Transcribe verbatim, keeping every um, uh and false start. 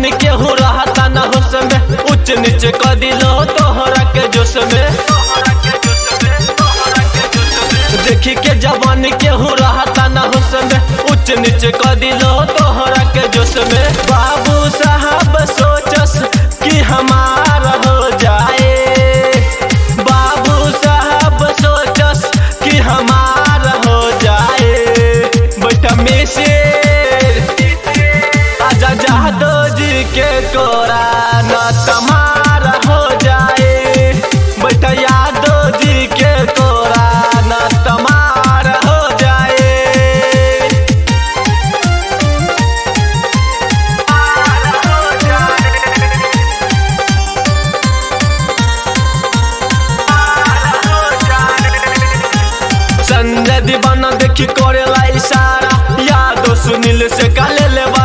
जवानी के हो रहता न होश में, उच्च नीच कर दिलो तोहरा के जोश में। देखी के जवानी के हो रहता न होश में, उच्च नीच कर दिलो तोहरा के जोश में। बाबू साहब सोचस कि हमारा हो जाए, बाबू साहब सोचस कि हमारा हो जाए। बैठा में से आजा जादव जी के कोरा न तुम्हारा हो जाए, बैठा यादव जी के कोरा न तुम्हारा हो जाए। संजय दीवाना देखी करेला इशारा, यादव सुनील से काले ले